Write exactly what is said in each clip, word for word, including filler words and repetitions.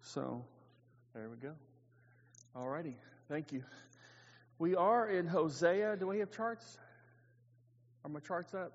So, there we go. All righty. Thank you. We are in Hosea. Do we have charts? Are my charts up?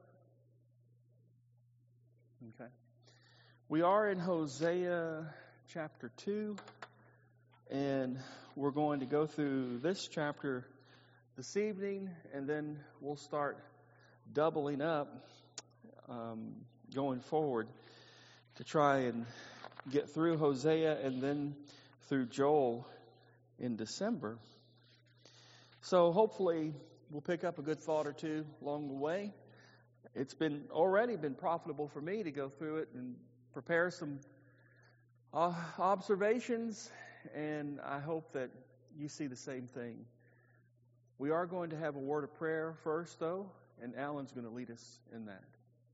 Okay. We are in Hosea chapter two, and we're going to go through this chapter this evening, and then we'll start doubling up um, going forward to try and get through Hosea and then through Joel in December. So hopefully we'll pick up a good thought or two along the way. It's been already been profitable for me to go through it and prepare some uh, observations, and I hope that you see the same thing. We are going to have a word of prayer first, though, and Alan's going to lead us in that.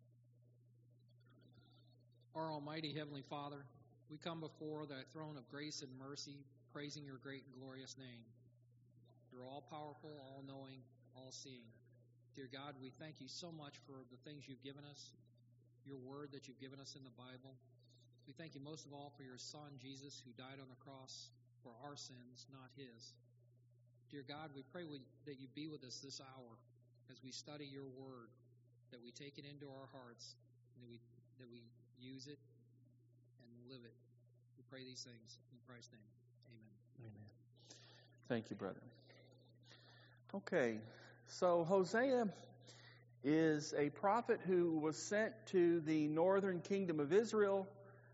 Our Almighty Heavenly Father, we come before thy throne of grace and mercy, praising your great and glorious name. You're all-powerful, all-knowing, all-seeing. Dear God, we thank you so much for the things you've given us, your word that you've given us in the Bible. We thank you most of all for your Son, Jesus, who died on the cross for our sins, not his. Dear God, we pray we, that you be with us this hour as we study your word, that we take it into our hearts, and that we, that we use it and live it. We pray these things in Christ's name. Amen. Amen. Thank you, brother. Okay, so Hosea is a prophet who was sent to the northern kingdom of Israel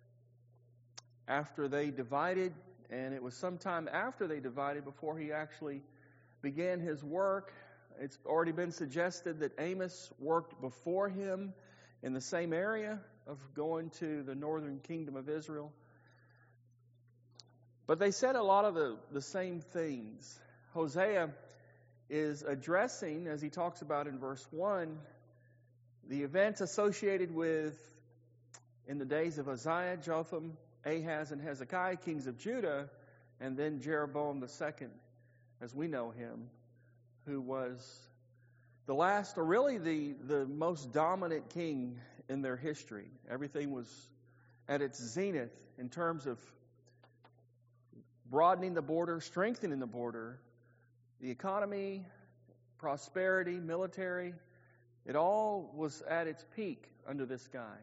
after they divided, and it was sometime after they divided before he actually began his work. It's already been suggested that Amos worked before him in the same area of going to the northern kingdom of Israel. But they said a lot of the, the same things. Hosea is addressing, as he talks about in verse one, the events associated with, in the days of Uzziah, Jotham, Ahaz, and Hezekiah, kings of Judah, and then Jeroboam the second, as we know him, who was the last, or really the, the most dominant king in their history. Everything was at its zenith in terms of broadening the border, strengthening the border, the economy, prosperity, military. It all was at its peak under this guy.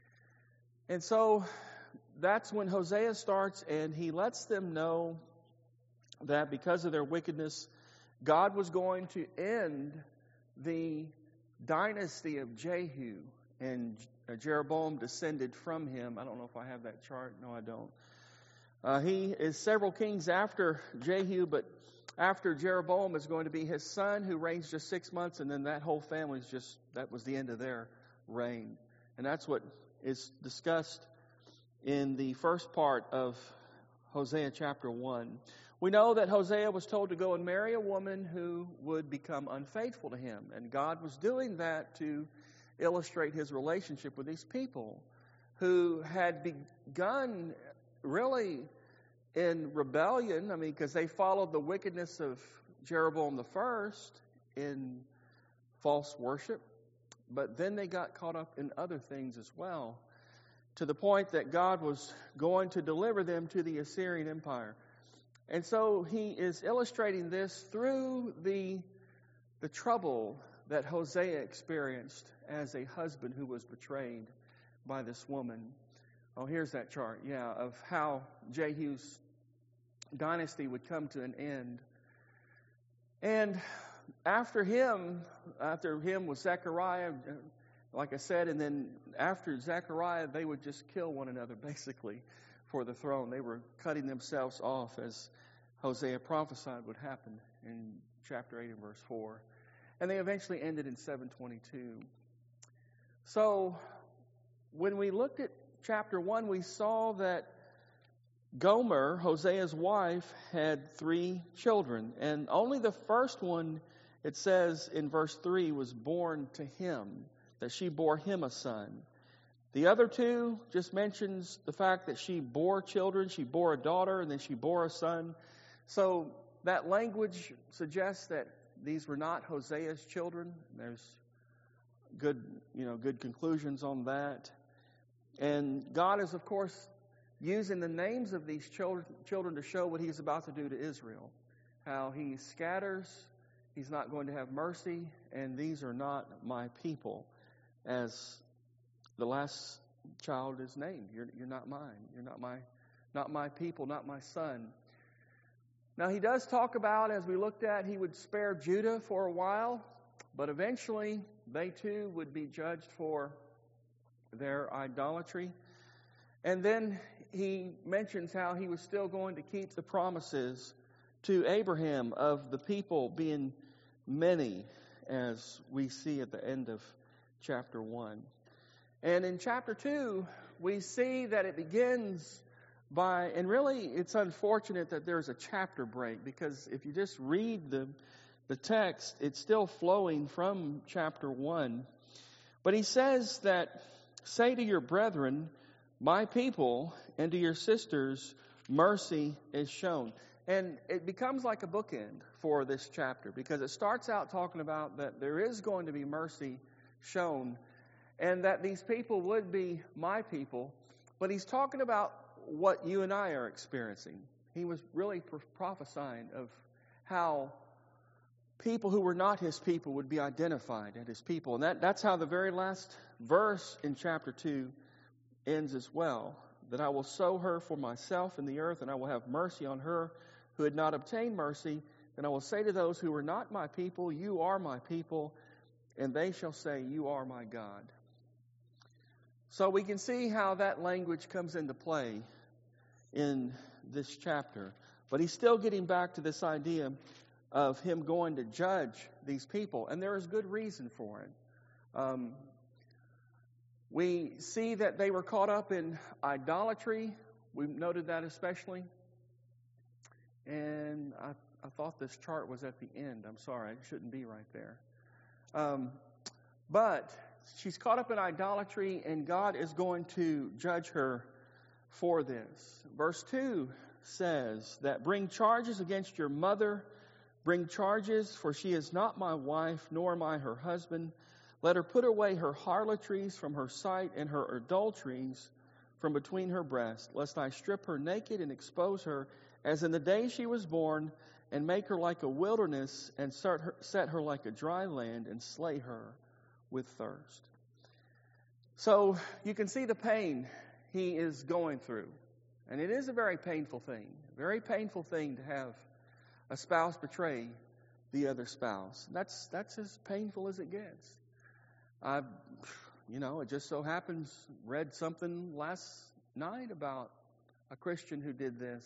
And so that's when Hosea starts, and he lets them know that because of their wickedness, God was going to end the dynasty of Jehu, and Jeroboam descended from him. I don't know if I have that chart. No, I don't. Uh, he is several kings after Jehu, but after Jeroboam is going to be his son, who reigns just six months, and then that whole family is just, that was the end of their reign. And that's what is discussed in the first part of Hosea chapter one. We know that Hosea was told to go and marry a woman who would become unfaithful to him. And God was doing that to illustrate his relationship with these people who had begun really in rebellion. I mean, because they followed the wickedness of Jeroboam the first in false worship. But then they got caught up in other things as well, to the point that God was going to deliver them to the Assyrian Empire. And so he is illustrating this through the, the trouble that Hosea experienced as a husband who was betrayed by this woman. Oh, here's that chart, yeah, of how Jehu's dynasty would come to an end. And after him, after him was Zechariah, like I said, and then after Zechariah, they would just kill one another, basically, for the throne. They were cutting themselves off, as Hosea prophesied would happen in chapter eight and verse four. And they eventually ended in seven twenty-two. So, when we looked at chapter one, we saw that Gomer, Hosea's wife, had three children. And only the first one, it says in verse three, was born to him, that she bore him a son. The other two just mentions the fact that she bore children. She bore a daughter, and then she bore a son. So that language suggests that these were not Hosea's children. There's good, you know, good conclusions on that. And God is, of course, using the names of these children, children to show what he's about to do to Israel. How he scatters, he's not going to have mercy, and these are not my people, as the last child is named. You're, you're not mine. You're not my, not my people, not my son. Now he does talk about, as we looked at, he would spare Judah for a while, but eventually they too would be judged for their idolatry. And then he mentions how he was still going to keep the promises to Abraham of the people being many, as we see at the end of chapter one. And in chapter two, we see that it begins by, and really it's unfortunate that there's a chapter break, because if you just read the, the text, it's still flowing from chapter one. But he says that, say to your brethren, my people, and to your sisters, mercy is shown. And it becomes like a bookend for this chapter, because it starts out talking about that there is going to be mercy shown, and that these people would be my people. But he's talking about what you and I are experiencing. He was really prophesying of how people who were not his people would be identified as his people. And that, that's how the very last verse in chapter two ends as well. That I will sow her for myself in the earth, and I will have mercy on her who had not obtained mercy. And I will say to those who were not my people, you are my people, and they shall say, you are my God. So we can see how that language comes into play in this chapter. But he's still getting back to this idea of him going to judge these people. And there is good reason for it. Um, we see that they were caught up in idolatry. We've noted that especially. And I, I thought this chart was at the end. I'm sorry, it shouldn't be right there. Um, but she's caught up in idolatry, and God is going to judge her for this. Verse two says that bring charges against your mother, bring charges, for she is not my wife, nor am I her husband. Let her put away her harlotries from her sight, and her adulteries from between her breasts, lest I strip her naked and expose her, as in the day she was born, and make her like a wilderness, and set her, set her like a dry land, and slay her with thirst. So you can see the pain he is going through. And it is a very painful thing. Very painful thing to have a spouse betray the other spouse. That's that's as painful as it gets. I, you know, it just so happens, read something last night about a Christian who did this.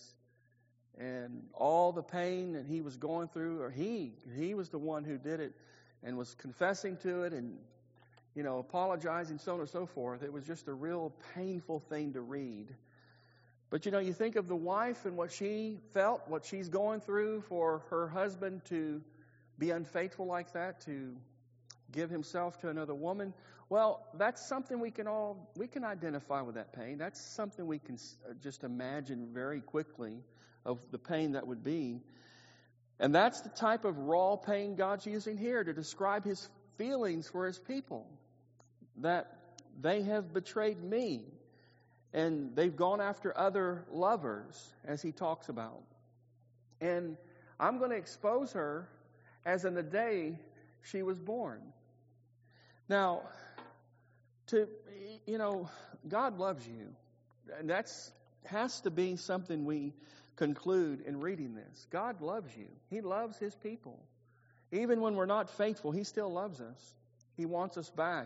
And all the pain that he was going through, or he, he was the one who did it and was confessing to it and, you know, apologizing, so on and so forth. It was just a real painful thing to read. But, you know, you think of the wife and what she felt, what she's going through for her husband to be unfaithful like that, to give himself to another woman. Well, that's something we can all, we can identify with that pain. That's something we can just imagine very quickly of the pain that would be. And that's the type of raw pain God's using here to describe his feelings for his people. That they have betrayed me. And they've gone after other lovers, as he talks about. And I'm going to expose her as in the day she was born. Now, to, you know, God loves you. And that's has to be something we conclude in reading this. God loves you. He loves his people. Even when we're not faithful, he still loves us. He wants us back.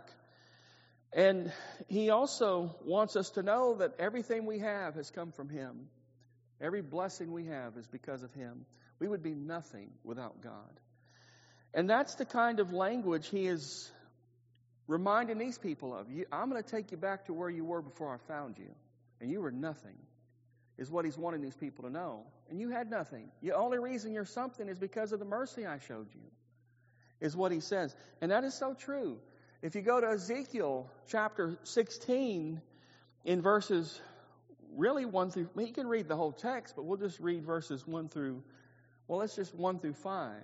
And he also wants us to know that everything we have has come from him. Every blessing we have is because of him. We would be nothing without God. And that's the kind of language he is reminding these people of. You, I'm going to take you back to where you were before I found you. And you were nothing, is what he's wanting these people to know. And you had nothing. The only reason you're something is because of the mercy I showed you, is what he says. And that is so true. If you go to Ezekiel chapter sixteen, in verses really one through, you can read the whole text, but we'll just read verses one through, well, let's just one through five.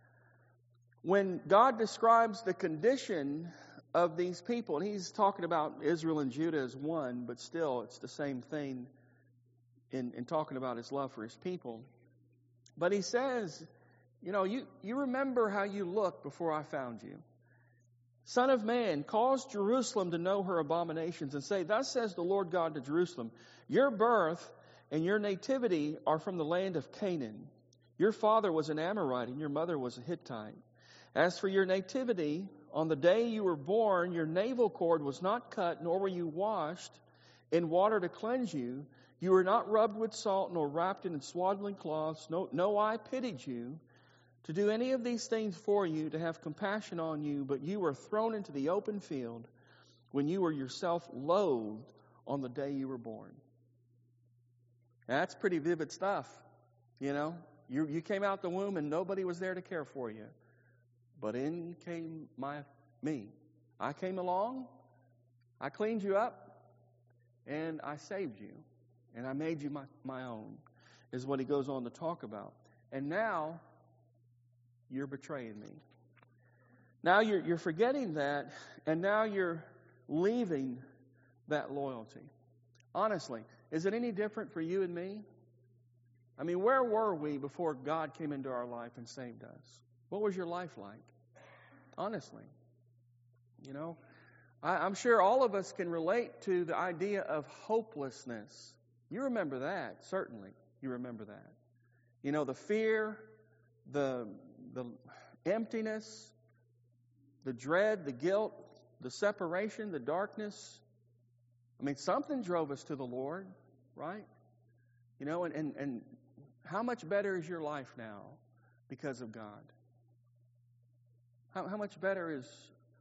When God describes the condition of these people, and he's talking about Israel and Judah as one, but still it's the same thing in, in talking about his love for his people. But he says, you know, you, you remember how you looked before I found you. Son of man, cause Jerusalem to know her abominations and say, thus says the Lord God to Jerusalem, your birth and your nativity are from the land of Canaan. Your father was an Amorite and your mother was a Hittite. As for your nativity, on the day you were born, your navel cord was not cut, nor were you washed in water to cleanse you. You were not rubbed with salt, nor wrapped in swaddling cloths. No, no eye pitied you to do any of these things for you, to have compassion on you, but you were thrown into the open field when you were yourself loathed on the day you were born. That's pretty vivid stuff, you know. You, you came out the womb and nobody was there to care for you. But in came my me. I came along, I cleaned you up, and I saved you. And I made you my, my own, is what he goes on to talk about. And now, you're betraying me. Now you're, you're forgetting that, and now you're leaving that loyalty. Honestly, is it any different for you and me? I mean, where were we before God came into our life and saved us? What was your life like? Honestly. You know, I, I'm sure all of us can relate to the idea of hopelessness. You remember that, certainly. You remember that. You know, the fear, the, the emptiness, the dread, the guilt, the separation, the darkness. I mean, something drove us to the Lord, right? You know, and, and, and how much better is your life now because of God? How, how much better is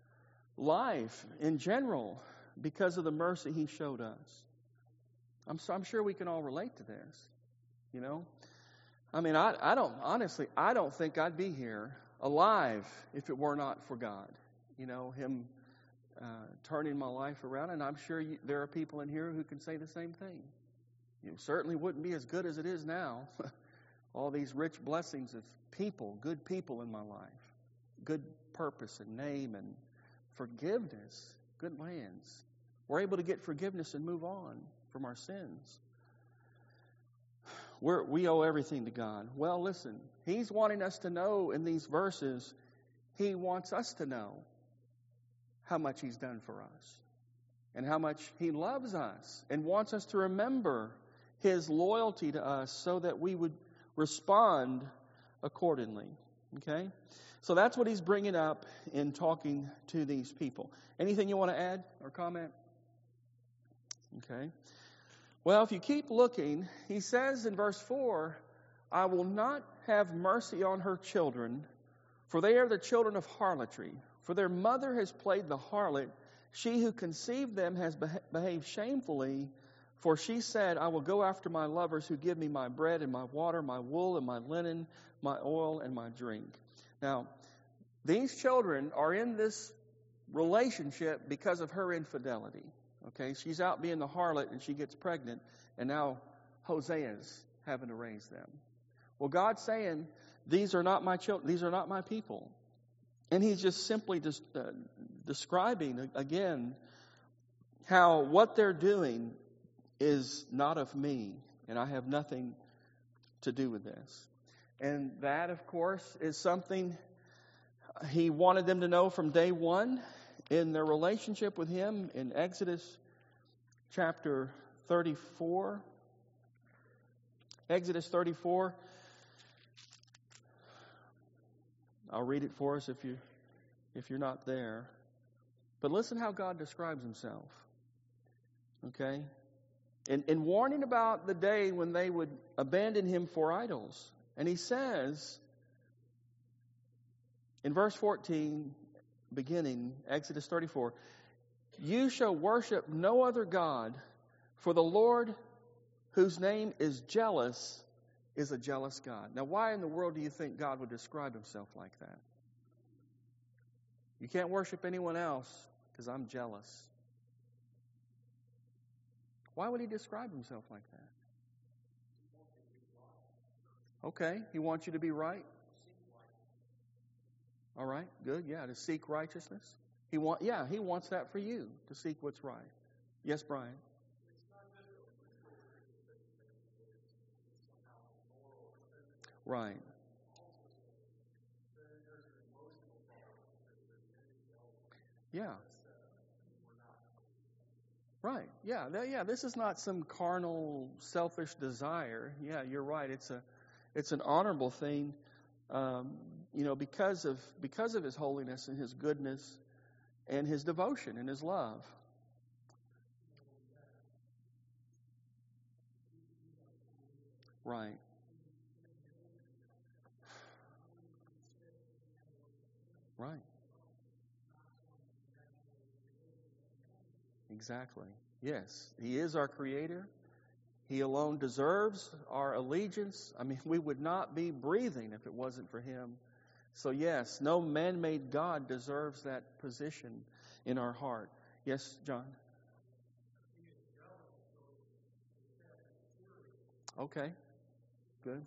life in general because of the mercy He showed us? I'm, so, I'm sure we can all relate to this, you know. I mean, I, I don't, honestly, I don't think I'd be here alive if it were not for God. You know, Him uh, turning my life around, and I'm sure you, there are people in here who can say the same thing. You certainly wouldn't be as good as it is now. All these rich blessings of people, good people in my life, good purpose and name and forgiveness, good lands. We're able to get forgiveness and move on from our sins. We're, we owe everything to God. Well, listen, He's wanting us to know in these verses, He wants us to know how much He's done for us and how much He loves us and wants us to remember His loyalty to us so that we would respond accordingly. Okay? So that's what he's bringing up in talking to these people. Anything you want to add or comment? Okay. Well, if you keep looking, he says in verse four, I will not have mercy on her children, for they are the children of harlotry. For their mother has played the harlot. She who conceived them has behaved shamefully. For she said, I will go after my lovers who give me my bread and my water, my wool and my linen, my oil and my drink. Now, these children are in this relationship because of her infidelity. Okay, she's out being the harlot and she gets pregnant, and now Hosea's having to raise them. Well, God's saying, these are not my children, these are not my people. And he's just simply just, uh, describing, again, how what they're doing is not of me, and I have nothing to do with this. And that, of course, is something he wanted them to know from day one in their relationship with him in Exodus chapter thirty-four. Exodus thirty-four. I'll read it for us if you if you're not there. But listen how God describes himself. Okay? In, in warning about the day when they would abandon him for idols. And he says in verse fourteen, beginning, Exodus thirty-four, you shall worship no other God, for the Lord, whose name is jealous, is a jealous God. Now, why in the world do you think God would describe himself like that? You can't worship anyone else because I'm jealous. Why would he describe himself like that? Okay, he wants you to be right. All right, good. Yeah, to seek righteousness. He want, yeah, he wants that for you, to seek what's right. Yes, Brian. Right. Yeah. Right. Yeah. Th- Yeah. This is not some carnal, selfish desire. Yeah, you're right. It's a, it's an honorable thing. Um, you know, because of because of His holiness and His goodness and His devotion and His love. Right. Right. Exactly. Yes. He is our Creator. He alone deserves our allegiance. I mean, we would not be breathing if it wasn't for Him. So yes, no man-made God deserves that position in our heart. Yes, John? Okay. Good.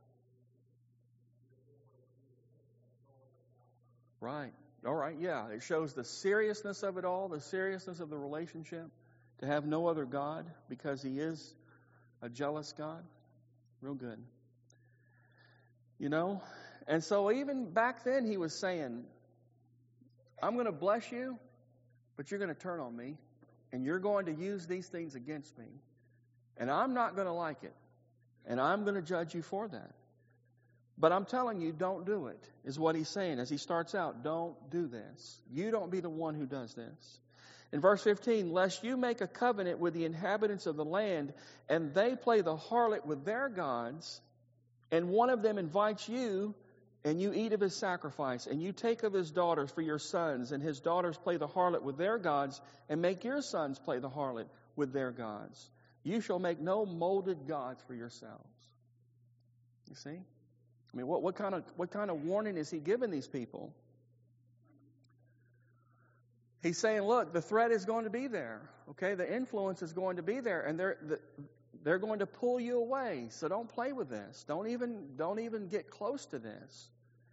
Right. All right. Yeah. It shows the seriousness of it all, the seriousness of the relationship, to have no other God because He is a jealous God. Real good. You know? And so even back then He was saying, I'm going to bless you, but you're going to turn on me, and you're going to use these things against me, and I'm not going to like it, and I'm going to judge you for that. But I'm telling you, don't do it, is what He's saying as He starts out. Don't do this. You don't be the one who does this. In verse fifteen, lest you make a covenant with the inhabitants of the land, and they play the harlot with their gods, and one of them invites you, and you eat of his sacrifice, and you take of his daughters for your sons, and his daughters play the harlot with their gods, and make your sons play the harlot with their gods. You shall make no molded gods for yourselves. You see? I mean, what, what kind of what kind of warning is He giving these people? He's saying, look, the threat is going to be there. Okay, the influence is going to be there, and they're they're going to pull you away. So don't play with this. Don't even don't even get close to this,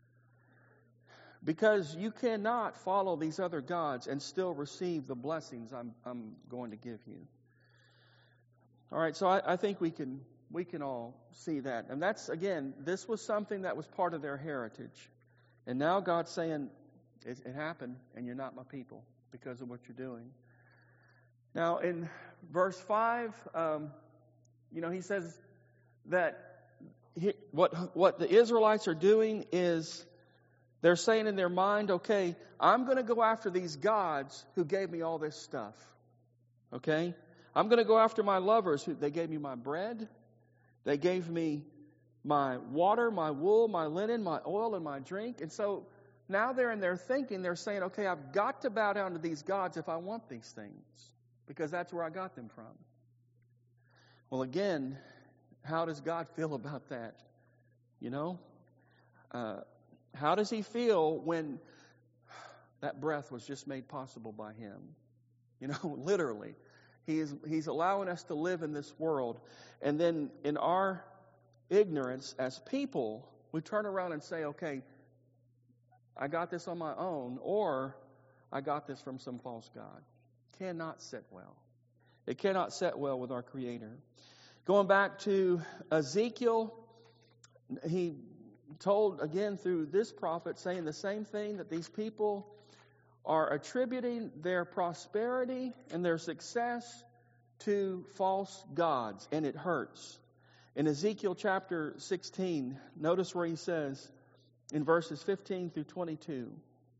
because you cannot follow these other gods and still receive the blessings I'm I'm going to give you. All right, so I, I think we can. We can all see that. And that's, again, this was something that was part of their heritage. And now God's saying, it, it happened, and you're not my people because of what you're doing. Now, in verse five, um, you know, He says that he, what, what the Israelites are doing is they're saying in their mind, okay, I'm going to go after these gods who gave me all this stuff. Okay? I'm going to go after my lovers who they gave me my bread. They gave me my water, my wool, my linen, my oil, and my drink. And so now they're in their thinking, they're saying, okay, I've got to bow down to these gods if I want these things, because that's where I got them from. Well, again, how does God feel about that? You know? Uh, how does He feel when that breath was just made possible by Him? You know, literally. He is, he's allowing us to live in this world. And then in our ignorance as people, we turn around and say, okay, I got this on my own, or I got this from some false god. Cannot sit well. It cannot sit well with our Creator. Going back to Ezekiel, he told again through this prophet, saying the same thing, that these people are attributing their prosperity and their success to false gods, and it hurts. In Ezekiel chapter sixteen, notice where he says in verses fifteen through twenty-two.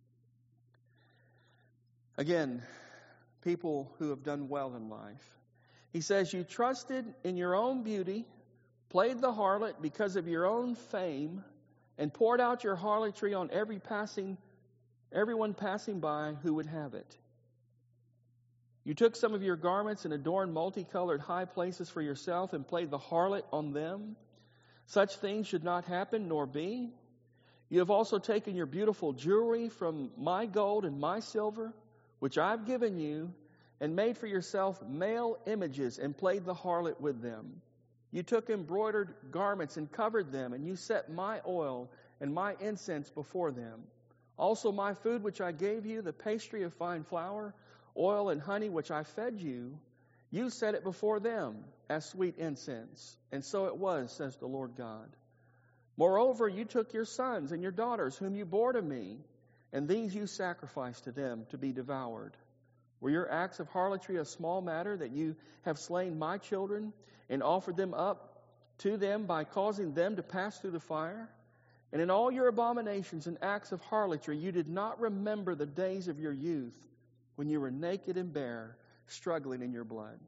Again, people who have done well in life. He says, you trusted in your own beauty, played the harlot because of your own fame, and poured out your harlotry on every passing everyone passing by who would have it. You took some of your garments and adorned multicolored high places for yourself and played the harlot on them. Such things should not happen nor be. You have also taken your beautiful jewelry from my gold and my silver, which I have given you, and made for yourself male images and played the harlot with them. You took embroidered garments and covered them, and you set my oil and my incense before them. Also my food which I gave you, the pastry of fine flour, oil and honey which I fed you, you set it before them as sweet incense. And so it was, says the Lord God. Moreover, you took your sons and your daughters, whom you bore to me, and these you sacrificed to them to be devoured. Were your acts of harlotry a small matter, that you have slain my children and offered them up to them by causing them to pass through the fire? And in all your abominations and acts of harlotry, you did not remember the days of your youth, when you were naked and bare, struggling in your blood.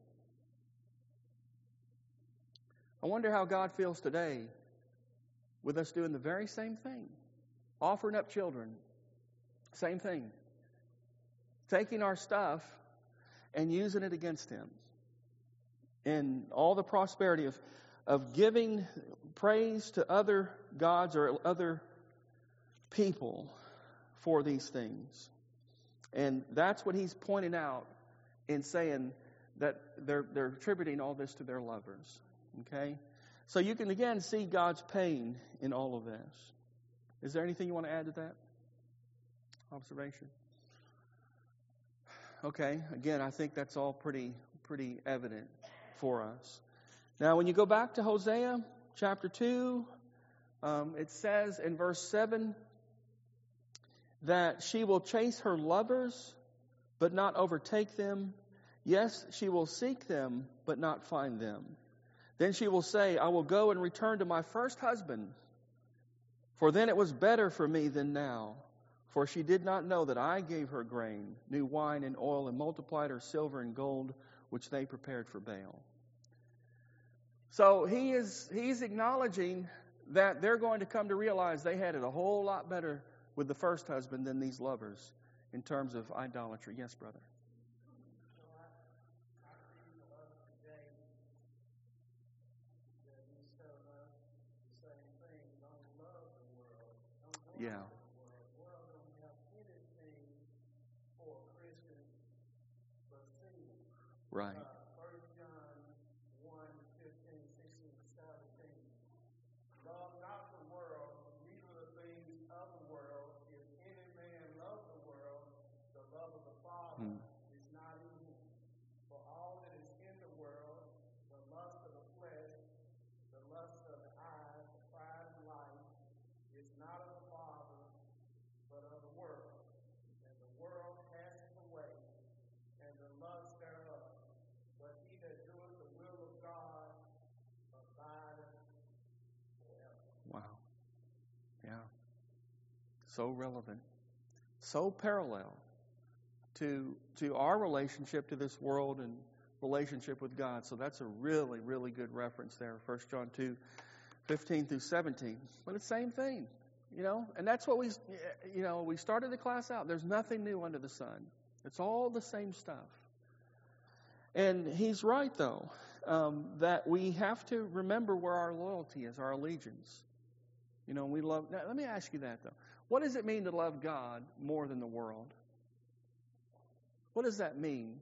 I wonder how God feels today with us doing the very same thing. Offering up children. Same thing. Taking our stuff and using it against Him. And all the prosperity of, of giving praise to other gods or other people for these things. And that's what He's pointing out in saying that they're, they're attributing all this to their lovers. Okay? So you can again see God's pain in all of this. Is there anything you want to add to that observation? Okay, again, I think that's all pretty pretty evident for us. Now, when you go back to Hosea chapter two, um, it says in verse seven that she will chase her lovers, but not overtake them. Yes, she will seek them, but not find them. Then she will say, I will go and return to my first husband, for then it was better for me than now. For she did not know that I gave her grain, new wine and oil, and multiplied her silver and gold, which they prepared for Baal. So he is he's acknowledging that they're going to come to realize they had it a whole lot better with the first husband than these lovers in terms of idolatry. Yes, brother. Yeah. Right. First John one, fifteen, sixteen, seventeen. Love not the world, neither the things of the world. If any man love the world, the love of the Father Hmm. is not in him. For all that is in the world, the lust of the flesh, the lust of the eyes, the pride of life, is not of the Father, but of the world. And the world passeth away, and the lust thereof. But he that doeth the will of God abideth forever. Wow. Yeah. So relevant. So parallel to to our relationship to this world and relationship with God. So that's a really, really good reference there. First John two, fifteen through seventeen. But it's the same thing. You know, and that's what we you know, we started the class out. There's nothing new under the sun. It's all the same stuff. And he's right, though, um, that we have to remember where our loyalty is, our allegiance. You know, we love... Now, let me ask you that, though. What does it mean to love God more than the world? What does that mean?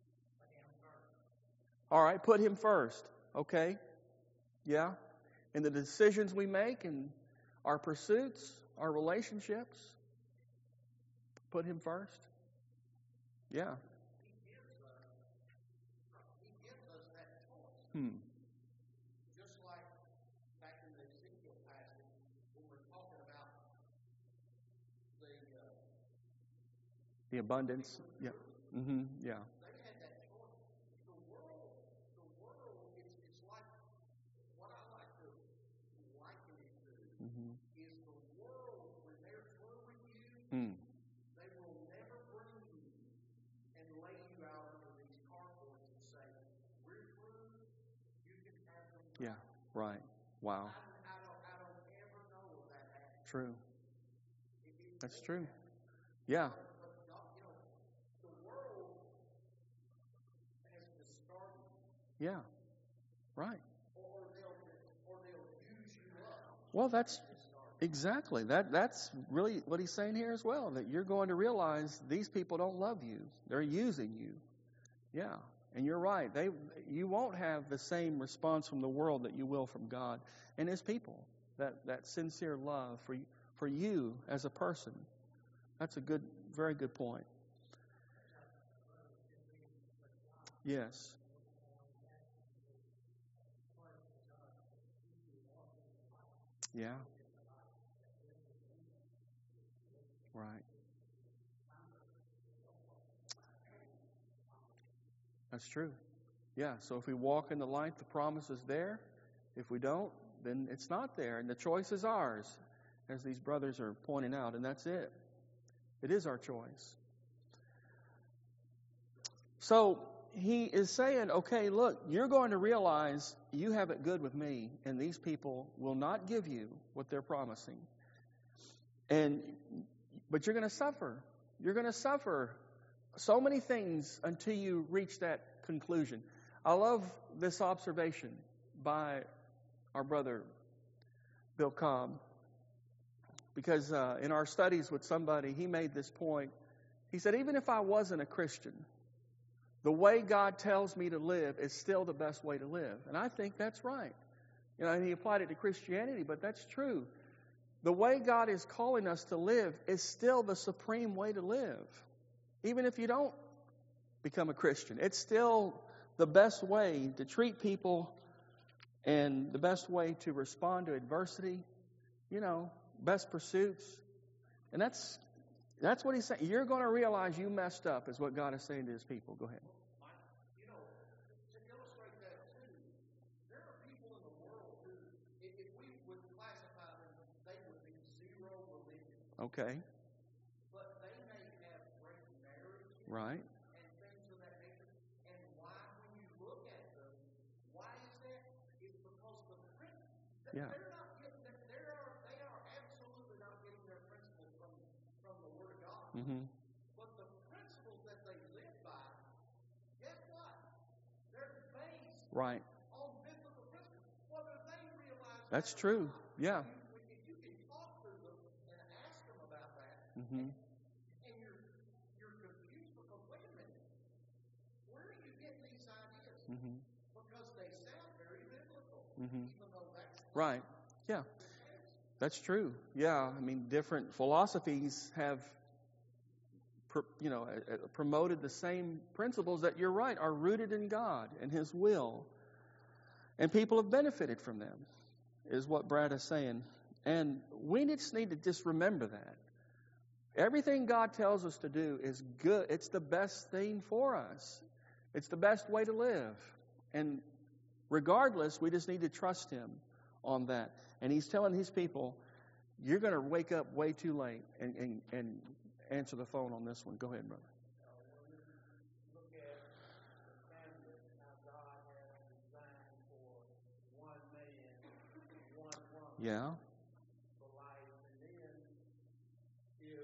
All right, put Him first. Okay. Yeah. In the decisions we make and our pursuits, our relationships, put Him first. Yeah. Hmm. Just like back in the Ezekiel passage, when we're talking about the uh, The abundance. Yeah. Mm-hmm. Yeah. they had that choice. The world, the world, it's, it's like what I like to liken it to Mm-hmm. is the world when they're through with you, Hmm. they will never bring you and lay you out under these carports and say, "We're through. You can have them." Yeah. Right. Wow. I, I don't, I don't ever know of that happening. True. It, it, That's true. Yeah. But God, you know, the world has discarded you, Yeah. Right. or they'll or they'll use you up. Well, that's exactly that. That's really what he's saying here as well. That you're going to realize these people don't love you; they're using you. Yeah, and you're right. They, you won't have the same response from the world that you will from God and His people. That that sincere love for for you as a person. That's a good, very good point. Yes. Yeah. Right. That's true. Yeah, so if we walk in the light, the promise is there. If we don't, then it's not there. And the choice is ours, as these brothers are pointing out, and that's it. It is our choice. So he is saying, okay, look, you're going to realize you have it good with me, and these people will not give you what they're promising. And but you're going to suffer. You're going to suffer so many things until you reach that conclusion. I love this observation by our brother Bill Cobb, because uh, in our studies with somebody, he made this point. He said, even if I wasn't a Christian, the way God tells me to live is still the best way to live. And I think that's right. You know, and he applied it to Christianity, but that's true. The way God is calling us to live is still the supreme way to live. Even if you don't become a Christian, it's still the best way to treat people and the best way to respond to adversity, you know, best pursuits. And that's that's what he's saying. You're going to realize you messed up, is what God is saying to his people. Go ahead. You know, to illustrate that too, there are people in the world who, if we would classify them, they would be zero religion. Okay. But they may have great marriage. Right. And things of that nature. And why, when you look at them, why is that? It's because the principles, Yeah. they're not getting, they are, they are absolutely not getting their principles from, from the Word of God. Mm-hmm. But the principles that they live by, guess what? They're based Right. on biblical principles. Whether they realize That's that or true. not, Yeah. you, if you can talk to them and ask them about that, Mm-hmm. and you're you're confused because wait a minute, where are you getting these ideas? Mm-hmm. Because they sound very biblical, Mm-hmm. even though that's Right. Yeah. That's true. Yeah. I mean, different philosophies have, pr- you know, uh, uh, promoted the same principles that, you're right, are rooted in God and His will. And people have benefited from them, is what Brad is saying. And we just need to just remember that. Everything God tells us to do is good. It's the best thing for us. It's the best way to live. And regardless, we just need to trust Him on that. And He's telling His people, you're going to wake up way too late and, and, and answer the phone on this one. Go ahead, brother. look at the family, how God has designed for one man, one woman Yeah. for life. And then if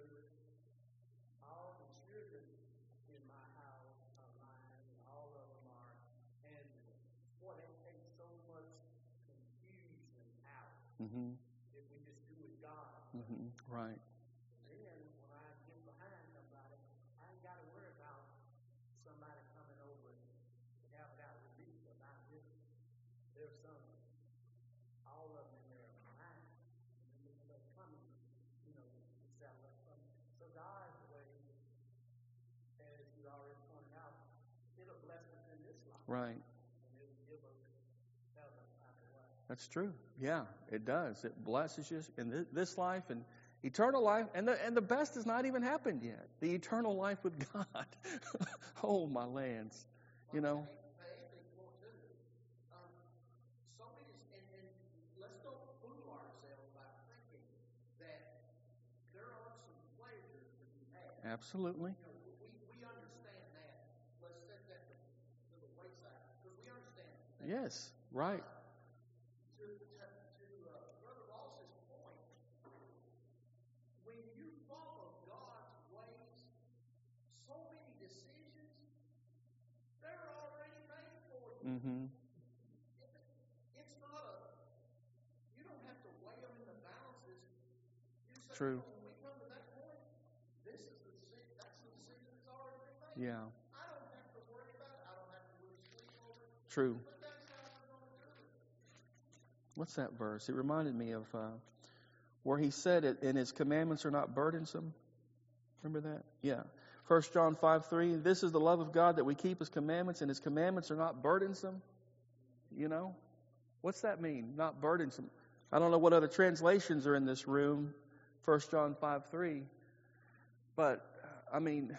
all the children in my house are mine, and all of them are Angela, boy, that takes so much confusion out Mm-hmm. if we just do it God. Mm-hmm. Right. And then when I get behind somebody, I ain't got to worry about somebody coming over to have it out with me, because I just, there's some, all of them in there are mine. And then they're coming, you know, to salvate from me. So God's way, as you already pointed out, it'll bless us in this life. Right. And it'll give us heaven after life. That's true. Yeah, it does. It blesses you in thi- this life and eternal life. And the, and the best has not even happened yet. The eternal life with God. Oh, my lands. You know? Um, so many, and, and let's don't fool ourselves by thinking that there are some pleasures to be had. Absolutely. You know, we, we understand that. Let's set that to, to the wayside, because we understand that. Yes. Right. To, to, to uh, Brother Ross's point, when you follow God's ways, so many decisions, they're already made for you. Mm-hmm. It's not a, you don't have to weigh them in the balances. You say, True. "Oh, when we come to that point, this is the decision, that's the decision that's already been made. Yeah. I don't have to worry about it. I don't have to lose sleep over it. True. But that's how I'm going to do it." What's that verse? It reminded me of uh, where he said it, and His commandments are not burdensome. Remember that? Yeah. First John five three, this is the love of God, that we keep His commandments, and His commandments are not burdensome. You know? What's that mean? Not burdensome. I don't know what other translations are in this room. First John five three. But, I mean,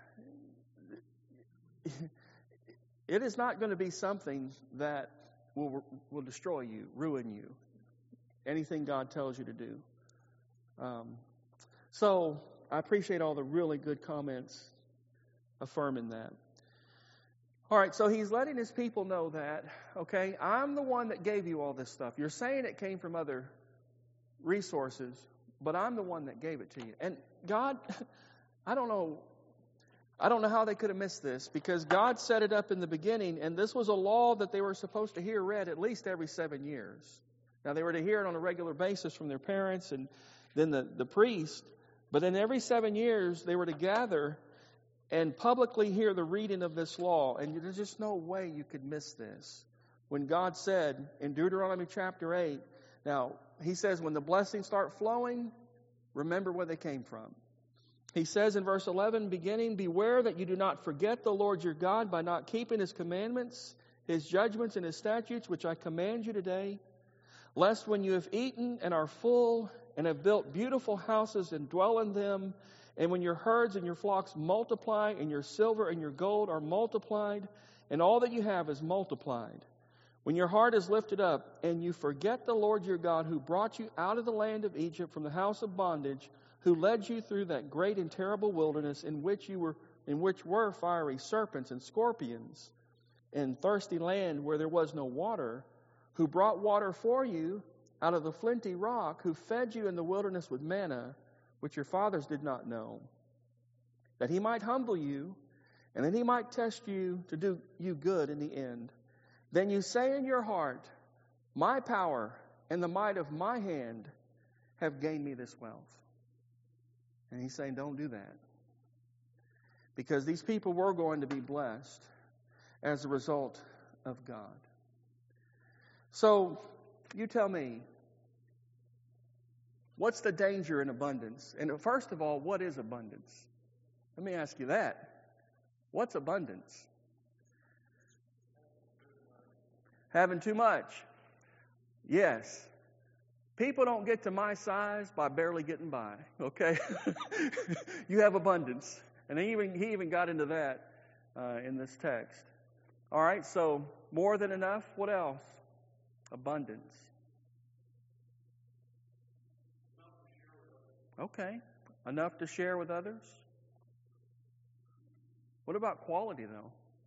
it is not going to be something that will will destroy you, ruin you. Anything God tells you to do. Um, so, I appreciate all the really good comments affirming that. All right, so he's letting his people know that, okay, I'm the one that gave you all this stuff. You're saying it came from other resources, but I'm the one that gave it to you. And God, I don't know, I don't know how they could have missed this, because God set it up in the beginning, and this was a law that they were supposed to hear read at least every seven years. Now, they were to hear it on a regular basis from their parents and then the, the priest, but then every seven years they were to gather and publicly hear the reading of this law. And there's just no way you could miss this. When God said in Deuteronomy chapter eight, now, he says when the blessings start flowing, remember where they came from. He says in verse eleven, beginning, beware that you do not forget the Lord your God by not keeping his commandments, his judgments, and his statutes, which I command you today, lest when you have eaten and are full and have built beautiful houses and dwell in them, and when your herds and your flocks multiply, and your silver and your gold are multiplied, and all that you have is multiplied, when your heart is lifted up, and you forget the Lord your God, who brought you out of the land of Egypt from the house of bondage, who led you through that great and terrible wilderness, in which you were, in which were fiery serpents and scorpions, and thirsty land where there was no water, who brought water for you out of the flinty rock, who fed you in the wilderness with manna, which your fathers did not know, that he might humble you, and that he might test you to do you good in the end. Then you say in your heart, my power and the might of my hand have gained me this wealth. And he's saying, don't do that. Because these people were going to be blessed as a result of God. So, you tell me, what's the danger in abundance? And first of all, what is abundance? Let me ask you that. What's abundance? Having too much. Yes. People don't get to my size by barely getting by, okay? You have abundance. And he even, he even got into that uh, in this text. All right, so more than enough. What else? Abundance. Okay. Enough to share with others? What about quality, though?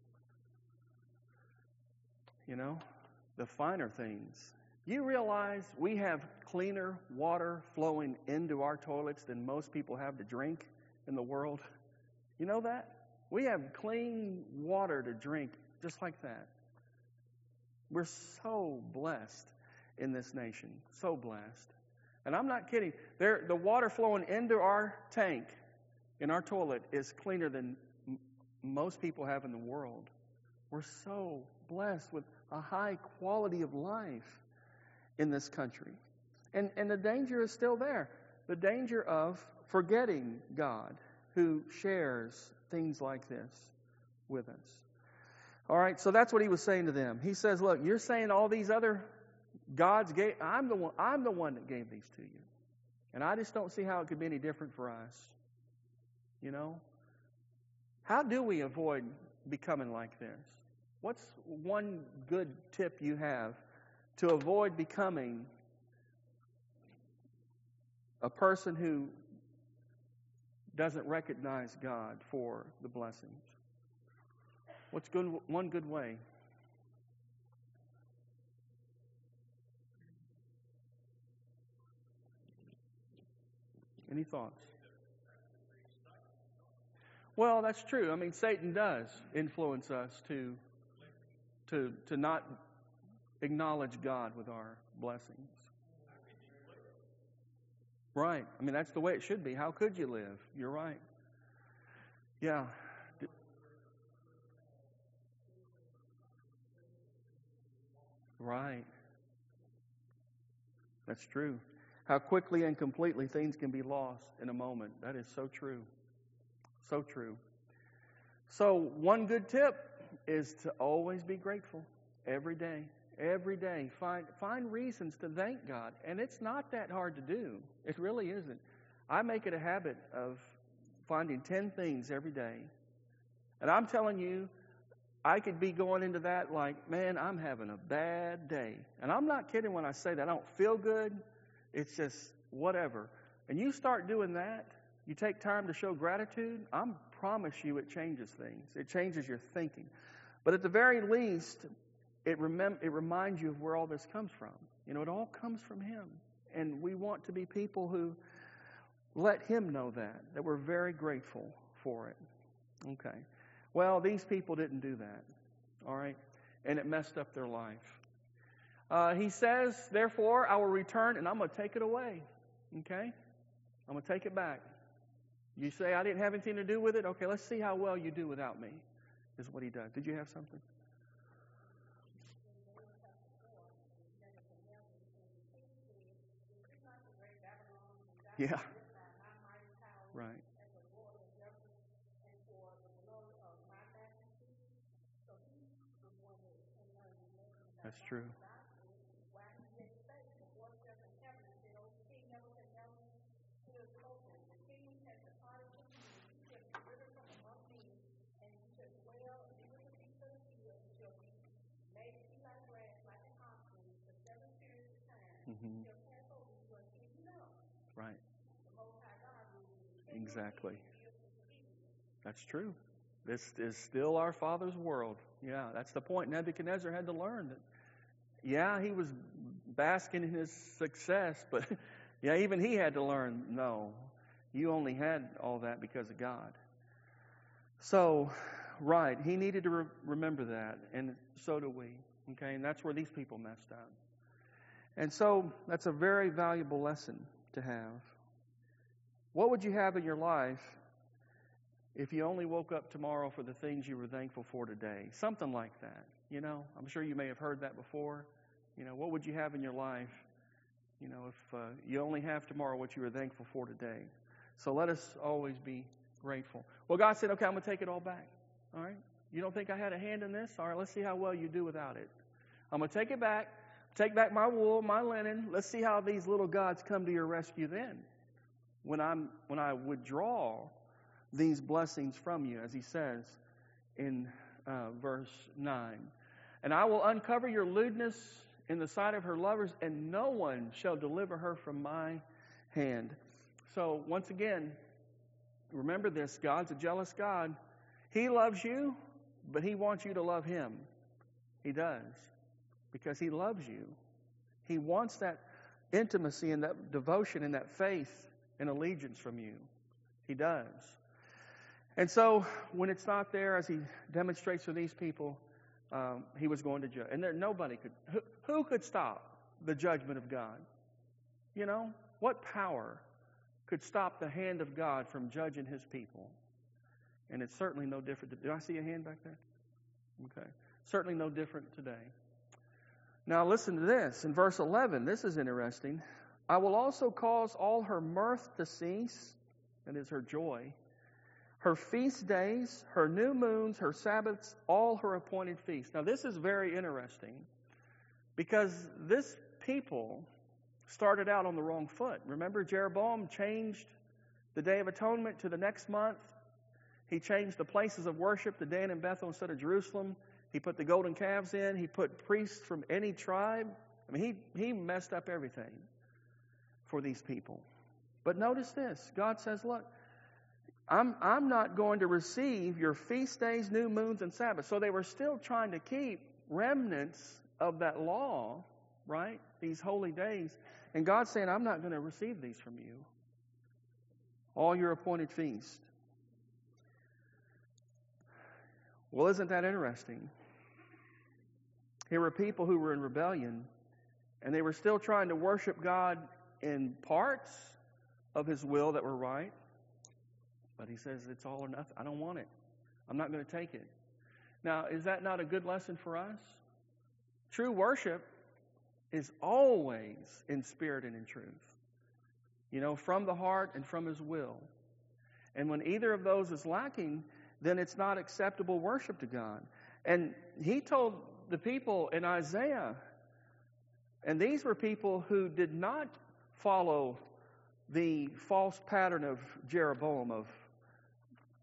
You know, the finer things. You realize we have cleaner water flowing into our toilets than most people have to drink in the world? You know that? We have clean water to drink just like that. We're so blessed in this nation. So blessed. And I'm not kidding. There, the water flowing into our tank, in our toilet, is cleaner than m- most people have in the world. We're so blessed with a high quality of life in this country. And, and the danger is still there. The danger of forgetting God, who shares things like this with us. All right, so that's what he was saying to them. He says, look, you're saying all these other gods gave, I'm the one, I'm the one that gave these to you. And I just don't see how it could be any different for us. You know? How do we avoid becoming like this? What's one good tip you have to avoid becoming a person who doesn't recognize God for the blessings? What's good, one good way? Any thoughts? Well, that's true. I mean, Satan does influence us to to to not acknowledge God with our blessings. Right. I mean, that's the way it should be. How could you live? You're right. Yeah. Right. That's true. How quickly and completely things can be lost in a moment. That is so true. So true. So one good tip is to always be grateful every day. Every day. Find find reasons to thank God. And it's not that hard to do. It really isn't. I make it a habit of finding ten things every day. And I'm telling you, I could be going into that like, man, I'm having a bad day. And I'm not kidding when I say that. I don't feel good. It's just whatever. And you start doing that, you take time to show gratitude, I promise you it changes things. It changes your thinking. But at the very least, it, remem- it reminds you of where all this comes from. You know, it all comes from Him. And we want to be people who let Him know that, that we're very grateful for it. Okay. Well, these people didn't do that. All right. And it messed up their life. Uh, he says, therefore, I will return and I'm going to take it away. Okay. I'm going to take it back. You say, I didn't have anything to do with it? Okay, let's see how well you do without me, is what he does. Did you have something? Yeah. Right. That's true. Mm-hmm. Right. Exactly. That's true. This is still our Father's world. Yeah, that's the point Nebuchadnezzar had to learn. That, yeah, he was basking in his success, but yeah, even he had to learn, no, you only had all that because of God. So, right, he needed to re- remember that, and so do we. Okay, and that's where these people messed up. And so that's a very valuable lesson to have. What would you have in your life if you only woke up tomorrow for the things you were thankful for today? Something like that. You know, I'm sure you may have heard that before. You know, what would you have in your life, you know, if uh, you only have tomorrow what you were thankful for today? So let us always be grateful. Well, God said, okay, I'm going to take it all back. All right? You don't think I had a hand in this? All right, let's see how well you do without it. I'm going to take it back. Take back my wool, my linen. Let's see how these little gods come to your rescue then. When I'm when I withdraw these blessings from you, as he says in uh, verse nine. And I will uncover your lewdness in the sight of her lovers, and no one shall deliver her from my hand. So once again, remember this, God's a jealous God. He loves you, but he wants you to love him. He does. Because he loves you. He wants that intimacy and that devotion and that faith and allegiance from you. He does. And so when it's not there, as he demonstrates for these people, um, he was going to judge. And there, nobody could, who, who could stop the judgment of God? You know, what power could stop the hand of God from judging his people? And it's certainly no different. Do I see a hand back there? Okay. Certainly no different today. Now listen to this. In verse eleven, this is interesting. I will also cause all her mirth to cease, that is her joy, her feast days, her new moons, her Sabbaths, all her appointed feasts. Now this is very interesting because this people started out on the wrong foot. Remember, Jeroboam changed the Day of Atonement to the next month. He changed the places of worship to Dan and Bethel instead of Jerusalem. He put the golden calves in. He put priests from any tribe. I mean, he, he messed up everything for these people. But notice this. God says, look, I'm, I'm not going to receive your feast days, new moons, and Sabbaths. So they were still trying to keep remnants of that law, right? These holy days. And God's saying, I'm not going to receive these from you. All your appointed feasts. Well, isn't that interesting? Here were people who were in rebellion, and they were still trying to worship God in parts of his will that were right. But he says, it's all or nothing. I don't want it. I'm not going to take it. Now, is that not a good lesson for us? True worship is always in spirit and in truth. You know, from the heart and from his will. And when either of those is lacking, then it's not acceptable worship to God. And he told the people in Isaiah, and these were people who did not follow the false pattern of Jeroboam, of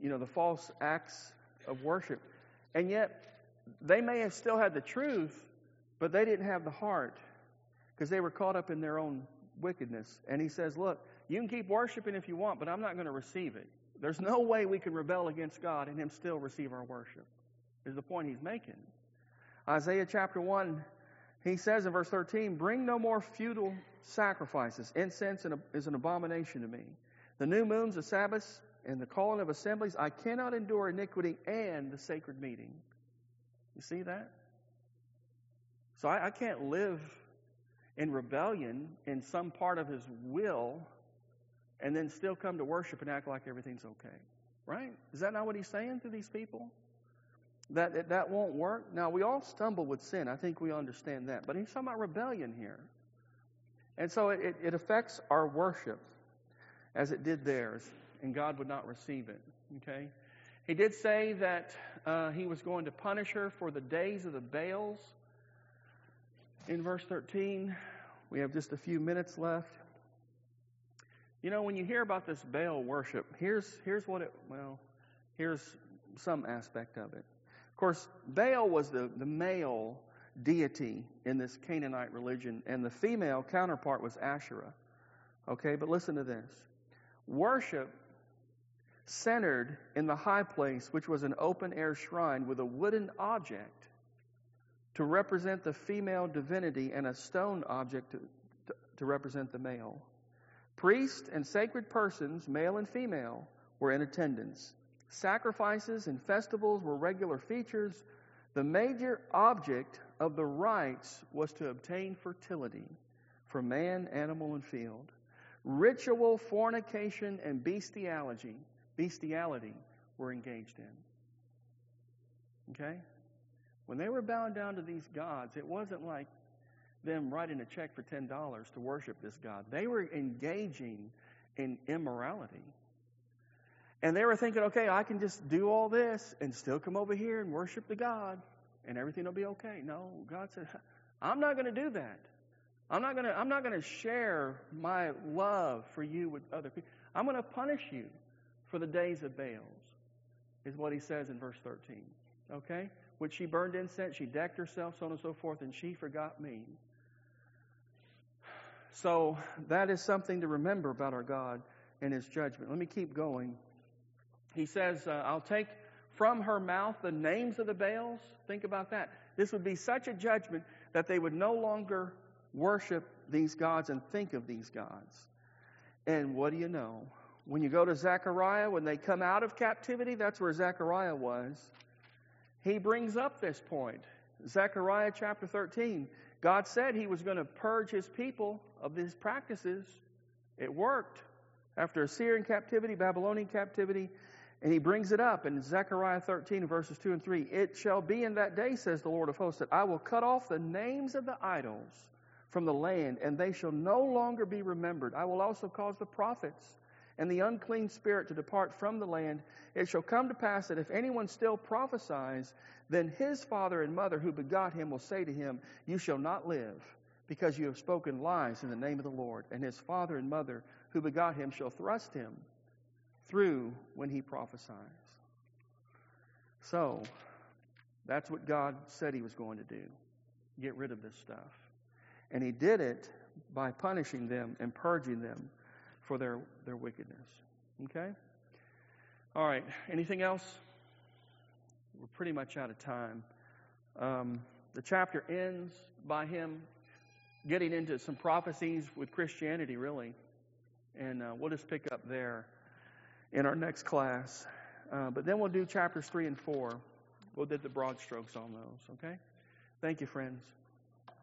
you know, the false acts of worship. And yet, they may have still had the truth, but they didn't have the heart because they were caught up in their own wickedness. And he says, look, you can keep worshiping if you want, but I'm not going to receive it. There's no way we can rebel against God and him still receive our worship, is the point he's making. Isaiah chapter one, he says in verse thirteen, bring no more futile sacrifices. Incense is an abomination to me. The new moons, the Sabbaths, and the calling of assemblies, I cannot endure iniquity and the sacred meeting. You see that? So I, I can't live in rebellion in some part of his will and then still come to worship and act like everything's okay. Right? Is that not what he's saying to these people? That, that that won't work? Now, we all stumble with sin. I think we understand that. But he's talking about rebellion here. And so it, it affects our worship as it did theirs. And God would not receive it. Okay? He did say that uh, he was going to punish her for the days of the Baals. In verse thirteen, we have just a few minutes left. You know, when you hear about this Baal worship, here's here's what it, well, here's some aspect of it. Of course, Baal was the, the male deity in this Canaanite religion, and the female counterpart was Asherah. Okay, but listen to this. Worship centered in the high place, which was an open-air shrine with a wooden object to represent the female divinity and a stone object to, to, to represent the male. Priests and sacred persons, male and female, were in attendance. Sacrifices and festivals were regular features. The major object of the rites was to obtain fertility for man, animal, and field. Ritual fornication and bestiality, bestiality were engaged in. Okay? When they were bowing down to these gods, it wasn't like them writing a check for ten dollars to worship this god. They were engaging in immorality. And they were thinking, okay, I can just do all this and still come over here and worship the God and everything will be okay. No, God said, I'm not going to do that. I'm not going to, I'm not going to share my love for you with other people. I'm going to punish you for the days of Baals, is what he says in verse thirteen. Okay? Which she burned incense, she decked herself, so on and so forth, and she forgot me. So that is something to remember about our God and his judgment. Let me keep going. He says, uh, I'll take from her mouth the names of the Baals. Think about that. This would be such a judgment that they would no longer worship these gods and think of these gods. And what do you know? When you go to Zechariah, when they come out of captivity, that's where Zechariah was. He brings up this point. Zechariah chapter thirteen. God said he was going to purge his people of these practices. It worked. After Assyrian captivity, Babylonian captivity, and he brings it up in Zechariah thirteen, verses two and three. It shall be in that day, says the Lord of hosts, that I will cut off the names of the idols from the land, and they shall no longer be remembered. I will also cause the prophets and the unclean spirit to depart from the land. It shall come to pass that if anyone still prophesies, then his father and mother who begot him will say to him, you shall not live, because you have spoken lies in the name of the Lord. And his father and mother who begot him shall thrust him through when he prophesies. So, that's what God said he was going to do. Get rid of this stuff. And he did it by punishing them and purging them for their, their wickedness. Okay? All right. Anything else? We're pretty much out of time. Um, the chapter ends by him getting into some prophecies with Christianity, really. And uh, we'll just pick up there in our next class. Uh, but then we'll do chapters three and four. We'll do the broad strokes on those. Okay? Thank you, friends.